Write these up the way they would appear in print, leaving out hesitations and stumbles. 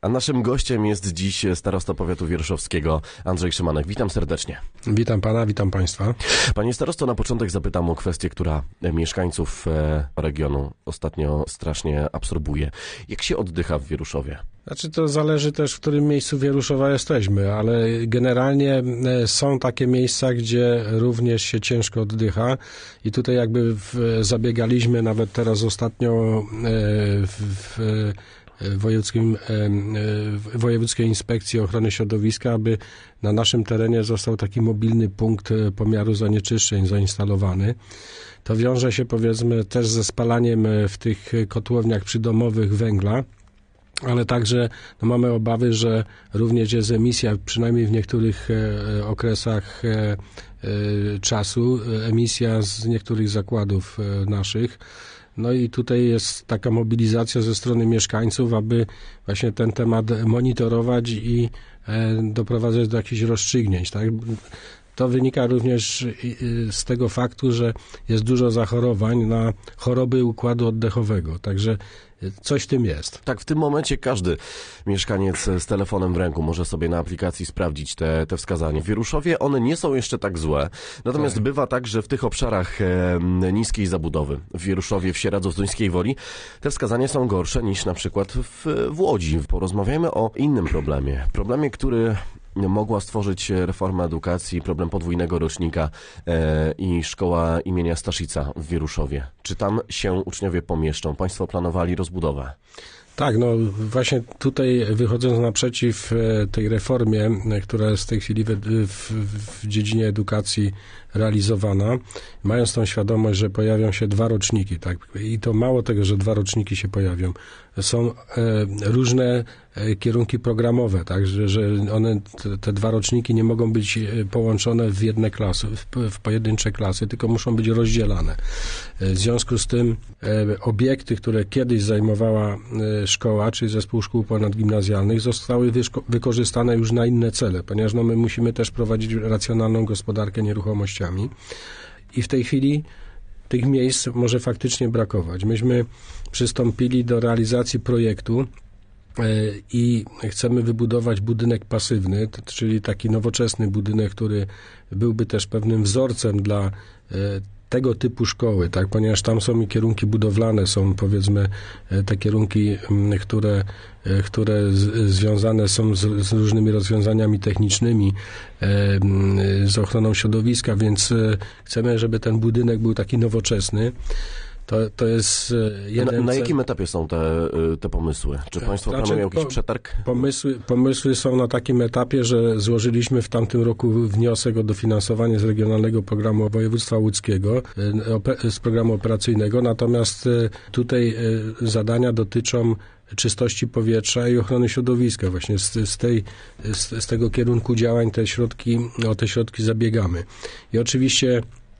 A naszym gościem jest dziś starosta powiatu wieruszowskiego Andrzej Szymanek. Witam serdecznie. Witam pana, witam państwa. Panie starosto, na początek zapytam o kwestię, która mieszkańców regionu ostatnio strasznie absorbuje. Jak się oddycha w Wieruszowie? Znaczy to zależy też, w którym miejscu Wieruszowa jesteśmy, ale generalnie są takie miejsca, gdzie również się ciężko oddycha i tutaj jakby zabiegaliśmy nawet teraz ostatnio w Wojewódzkiej Inspekcji Ochrony Środowiska, aby na naszym terenie został taki mobilny punkt pomiaru zanieczyszczeń zainstalowany. To wiąże się powiedzmy też ze spalaniem w tych kotłowniach przydomowych węgla, ale także mamy obawy, że również jest emisja, przynajmniej w niektórych okresach czasu, emisja z niektórych zakładów naszych. No i tutaj jest taka mobilizacja ze strony mieszkańców, aby właśnie ten temat monitorować i doprowadzać do jakichś rozstrzygnięć, tak? To wynika również z tego faktu, że jest dużo zachorowań na choroby układu oddechowego, także coś w tym jest. Tak, w tym momencie każdy mieszkaniec z telefonem w ręku może sobie na aplikacji sprawdzić te wskazania. W Wieruszowie one nie są jeszcze tak złe, natomiast bywa tak, że w tych obszarach niskiej zabudowy, w Wieruszowie, w Sieradzu-Zduńskiej Woli, te wskazania są gorsze niż na przykład w Łodzi. Porozmawiajmy o innym problemie, który mogła stworzyć reforma edukacji, problem podwójnego rocznika i szkoła imienia Staszica w Wieruszowie. Czy tam się uczniowie pomieszczą? Państwo planowali rozbudowę? Tak, no właśnie tutaj wychodząc naprzeciw tej reformie, która jest w tej chwili w dziedzinie edukacji realizowana, mając tą świadomość, że pojawią się 2 roczniki, tak, i to mało tego, że 2 roczniki się pojawią, są różne kierunki programowe, tak, że one, te 2 roczniki nie mogą być połączone w jedne klasy, w pojedyncze klasy, tylko muszą być rozdzielane. W związku z tym obiekty, które kiedyś zajmowała szkoła, czyli zespół szkół ponadgimnazjalnych, zostały wykorzystane już na inne cele, ponieważ no, my musimy też prowadzić racjonalną gospodarkę nieruchomościami i w tej chwili tych miejsc może faktycznie brakować. Myśmy przystąpili do realizacji projektu i chcemy wybudować budynek pasywny, czyli taki nowoczesny budynek, który byłby też pewnym wzorcem dla tego typu szkoły, tak, ponieważ tam są i kierunki budowlane, są powiedzmy te kierunki, które związane są z różnymi rozwiązaniami technicznymi, z ochroną środowiska, więc chcemy, żeby ten budynek był taki nowoczesny. To jest jeden na jakim etapie są te pomysły? Czy państwo planują jakiś przetarg? Pomysły są na takim etapie, że złożyliśmy w tamtym roku wniosek o dofinansowanie z Regionalnego Programu Województwa Łódzkiego, z programu operacyjnego, natomiast tutaj zadania dotyczą czystości powietrza i ochrony środowiska. Właśnie z tego kierunku działań o te środki zabiegamy. I oczywiście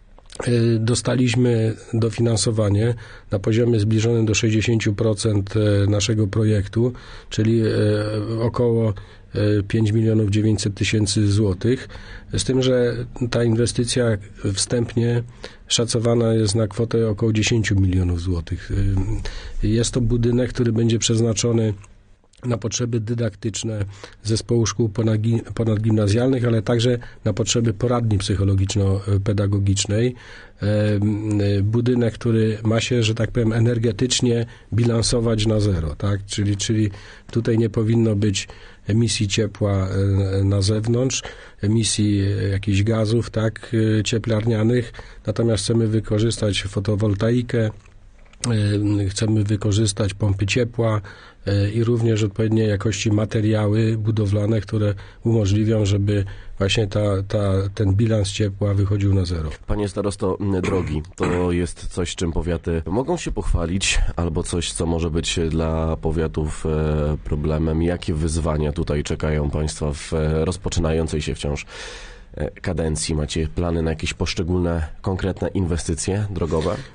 dostaliśmy dofinansowanie na poziomie zbliżonym do 60% naszego projektu, czyli około 5 900 000 złotych. Z tym, że ta inwestycja wstępnie szacowana jest na kwotę około 10 milionów złotych. Jest to budynek, który będzie przeznaczony na potrzeby dydaktyczne zespołu szkół ponadgimnazjalnych, ale także na potrzeby poradni psychologiczno-pedagogicznej. Budynek, który ma się, że tak powiem, energetycznie bilansować na zero, tak? Czyli tutaj nie powinno być emisji ciepła na zewnątrz, emisji jakichś gazów, tak, cieplarnianych, natomiast chcemy wykorzystać fotowoltaikę, chcemy wykorzystać pompy ciepła i również odpowiedniej jakości materiały budowlane, które umożliwią, żeby właśnie ten bilans ciepła wychodził na zero. Panie starosto, drogi to jest coś, czym powiaty mogą się pochwalić, albo coś, co może być dla powiatów problemem. Jakie wyzwania tutaj czekają państwa w rozpoczynającej się wciąż kadencji? Macie plany na jakieś poszczególne, konkretne inwestycje drogowe?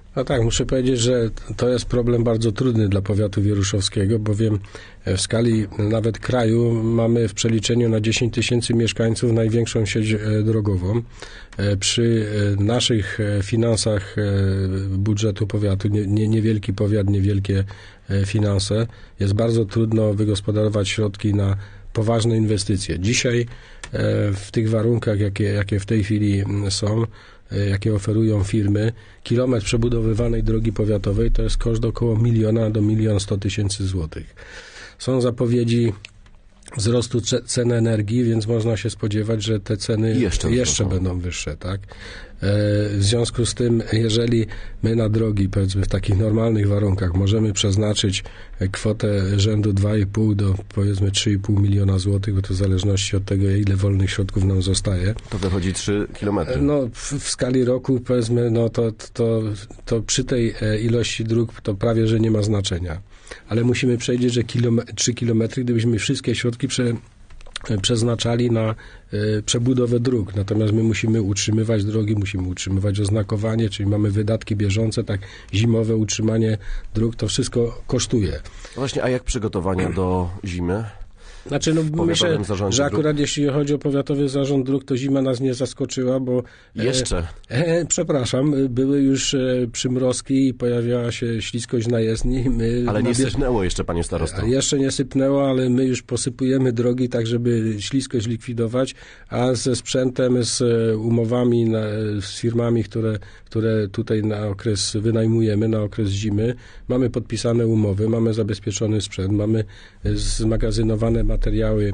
No tak, muszę powiedzieć, że to jest problem bardzo trudny dla powiatu wieruszowskiego, bowiem w skali nawet kraju mamy w przeliczeniu na 10 tysięcy mieszkańców największą sieć drogową. Przy naszych finansach budżetu powiatu, niewielki powiat, niewielkie finanse, jest bardzo trudno wygospodarować środki na poważne inwestycje. Dzisiaj w tych warunkach, jakie w tej chwili są, jakie oferują firmy, kilometr przebudowywanej drogi powiatowej to jest koszt około 1 000 000 do 1 100 000 złotych. Są zapowiedzi wzrostu cen energii, więc można się spodziewać, że te ceny jeszcze będą wyższe, tak? W związku z tym, jeżeli my na drogi, powiedzmy w takich normalnych warunkach, możemy przeznaczyć kwotę rzędu 2,5 do powiedzmy 3,5 miliona złotych, bo to w zależności od tego, ile wolnych środków nam zostaje. To wychodzi 3 kilometry. No, w skali roku, powiedzmy, no to przy tej ilości dróg to prawie, że nie ma znaczenia. Ale musimy przejść, że 3 kilometry, gdybyśmy wszystkie środki przeznaczali na przebudowę dróg. Natomiast my musimy utrzymywać drogi, musimy utrzymywać oznakowanie, czyli mamy wydatki bieżące, tak zimowe utrzymanie dróg, to wszystko kosztuje. Właśnie, a jak przygotowania do zimy? Znaczy, no myślę, że akurat jeśli chodzi o Powiatowy Zarząd Dróg, to zima nas nie zaskoczyła, bo... Jeszcze? Przepraszam, były już przymrozki i pojawiała się śliskość na jezdni. Ale nie sypnęło jeszcze, panie starosto. Jeszcze nie sypnęło, ale my już posypujemy drogi tak, żeby śliskość likwidować, a ze sprzętem, z umowami, z firmami, które tutaj na okres wynajmujemy, na okres zimy, mamy podpisane umowy, mamy zabezpieczony sprzęt, mamy zmagazynowane materiały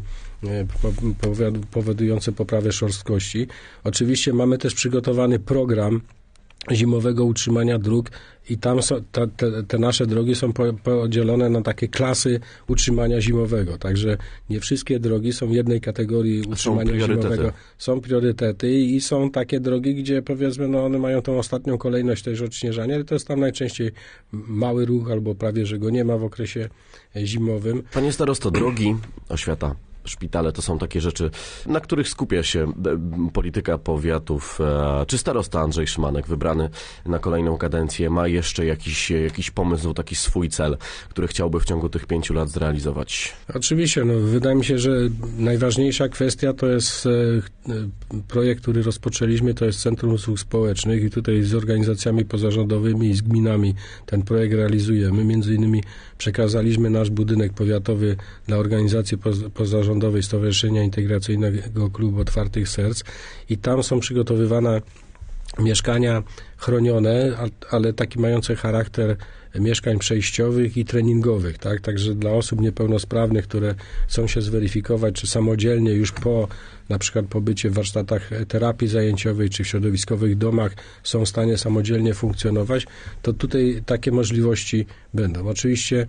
powodujące poprawę szorstkości. Oczywiście mamy też przygotowany program zimowego utrzymania dróg i tam są, te nasze drogi są podzielone na takie klasy utrzymania zimowego. Także nie wszystkie drogi są w jednej kategorii utrzymania zimowego. Są priorytety i są takie drogi, gdzie powiedzmy, no one mają tą ostatnią kolejność też odśnieżania, ale to jest tam najczęściej mały ruch albo prawie, że go nie ma w okresie zimowym. Panie starosto, drogi, oświata, szpitale to są takie rzeczy, na których skupia się polityka powiatów. Czy starosta Andrzej Szymanek, wybrany na kolejną kadencję, ma jeszcze jakiś pomysł, taki swój cel, który chciałby w ciągu tych 5 lat zrealizować? Oczywiście, no wydaje mi się, że najważniejsza kwestia to jest projekt, który rozpoczęliśmy, to jest Centrum Usług Społecznych i tutaj z organizacjami pozarządowymi i z gminami ten projekt realizujemy. Między innymi przekazaliśmy nasz budynek powiatowy dla organizacji pozarządowej Stowarzyszenia Integracyjnego Klubu Otwartych Serc i tam są przygotowywane mieszkania chronione, ale takie mające charakter mieszkań przejściowych i treningowych, tak? Także dla osób niepełnosprawnych, które chcą się zweryfikować, czy samodzielnie już po na przykład pobycie w warsztatach terapii zajęciowej, czy w środowiskowych domach są w stanie samodzielnie funkcjonować, to tutaj takie możliwości będą. Oczywiście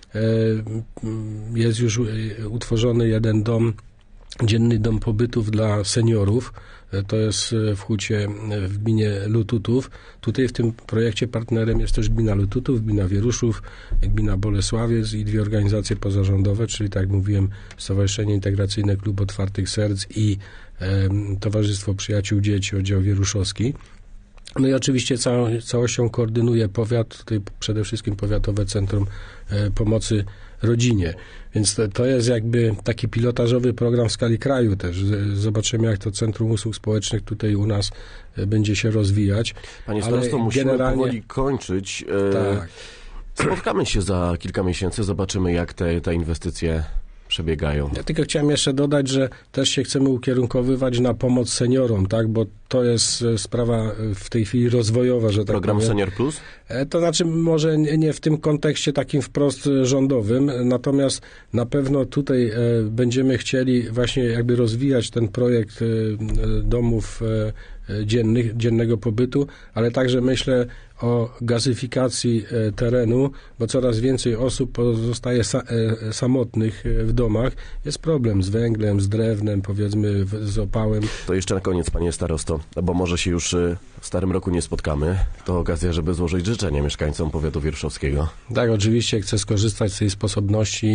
jest już utworzony jeden dzienny dom pobytów dla seniorów. To jest w Hucie w gminie Lututów. Tutaj w tym projekcie partnerem jest też gmina Lututów, gmina Wieruszów, gmina Bolesławiec i 2 organizacje pozarządowe, czyli tak jak mówiłem, Stowarzyszenie Integracyjne Klub Otwartych Serc i Towarzystwo Przyjaciół Dzieci, oddział wieruszowski. No i oczywiście całością koordynuje powiat, tutaj przede wszystkim Powiatowe Centrum Pomocy Rodzinie. Więc to jest jakby taki pilotażowy program w skali kraju też. Zobaczymy, jak to Centrum Usług Społecznych tutaj u nas będzie się rozwijać. Panie starosto, musimy powoli kończyć. Tak. Spotkamy się za kilka miesięcy, zobaczymy, jak te inwestycje przebiegają. Ja tylko chciałem jeszcze dodać, że też się chcemy ukierunkowywać na pomoc seniorom, tak, bo to jest sprawa w tej chwili rozwojowa, że tak Program powiem. Senior Plus? To znaczy może nie w tym kontekście takim wprost rządowym, natomiast na pewno tutaj będziemy chcieli właśnie jakby rozwijać ten projekt domów dziennego pobytu, ale także myślę o gazyfikacji terenu, bo coraz więcej osób pozostaje samotnych w domach. Jest problem z węglem, z drewnem, powiedzmy z opałem. To jeszcze na koniec, panie starosto, bo może się już w starym roku nie spotkamy. To okazja, żeby złożyć życzenia mieszkańcom powiatu wieruszowskiego. Tak, oczywiście chcę skorzystać z tej sposobności i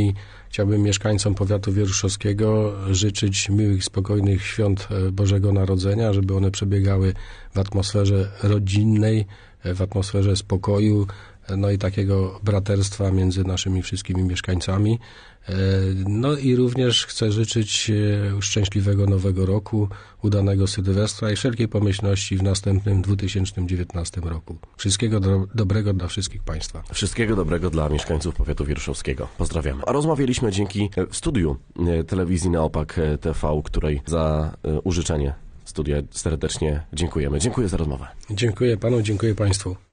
chciałbym mieszkańcom powiatu wieruszowskiego życzyć miłych, spokojnych świąt Bożego Narodzenia, żeby one przebiegały w atmosferze rodzinnej, w atmosferze spokoju, no i takiego braterstwa między naszymi wszystkimi mieszkańcami. No i również chcę życzyć szczęśliwego Nowego Roku, udanego Sylwestra i wszelkiej pomyślności w następnym 2019 roku. Wszystkiego dobrego dla wszystkich Państwa. Wszystkiego dobrego dla mieszkańców powiatu wieruszowskiego. Pozdrawiam. A rozmawialiśmy dzięki studiu telewizji Neopak TV, której za użyczenie studia serdecznie dziękujemy. Dziękuję za rozmowę. Dziękuję Panu, dziękuję Państwu.